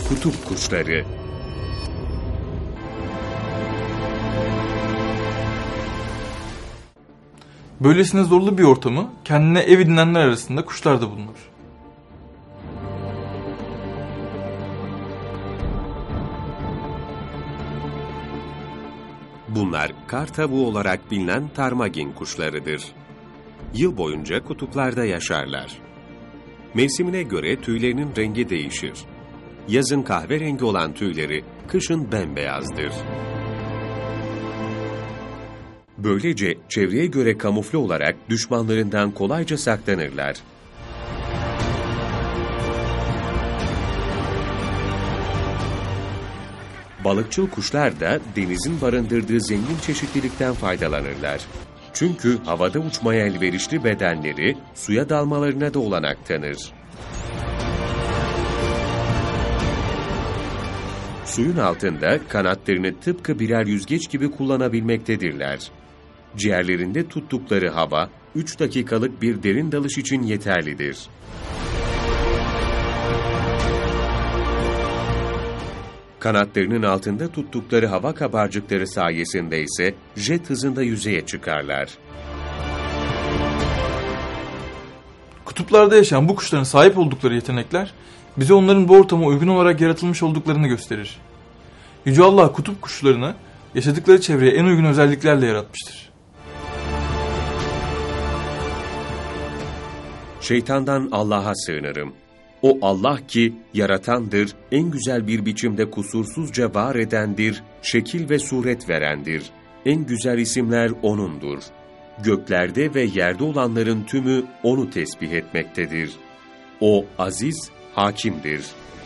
Kutup kuşları. Böylesine zorlu bir ortamı kendine ev edinenler arasında kuşlar da bulunur. Bunlar kar tavuğu olarak bilinen ptarmigin kuşlarıdır. Yıl boyunca kutuplarda yaşarlar. Mevsimine göre tüylerinin rengi değişir. Yazın kahverengi olan tüyleri kışın bembeyazdır. Böylece çevreye göre kamufle olarak düşmanlarından kolayca saklanırlar. Balıkçıl kuşlar da denizin barındırdığı zengin çeşitlilikten faydalanırlar. Çünkü havada uçmaya elverişli bedenleri suya dalmalarına da olanak tanır. Suyun altında kanatlarını tıpkı birer yüzgeç gibi kullanabilmektedirler. Ciğerlerinde tuttukları hava 3 dakikalık bir derin dalış için yeterlidir. Kanatlarının altında tuttukları hava kabarcıkları sayesinde ise jet hızında yüzeye çıkarlar. Kutuplarda yaşayan bu kuşların sahip oldukları yetenekler bize onların bu ortama uygun olarak yaratılmış olduklarını gösterir. Yüce Allah kutup kuşlarını yaşadıkları çevreye en uygun özelliklerle yaratmıştır. Şeytandan Allah'a sığınırım. O Allah ki yaratandır, en güzel bir biçimde kusursuzca var edendir, şekil ve suret verendir. En güzel isimler O'nundur. Göklerde ve yerde olanların tümü O'nu tesbih etmektedir. O aziz, hakimdir.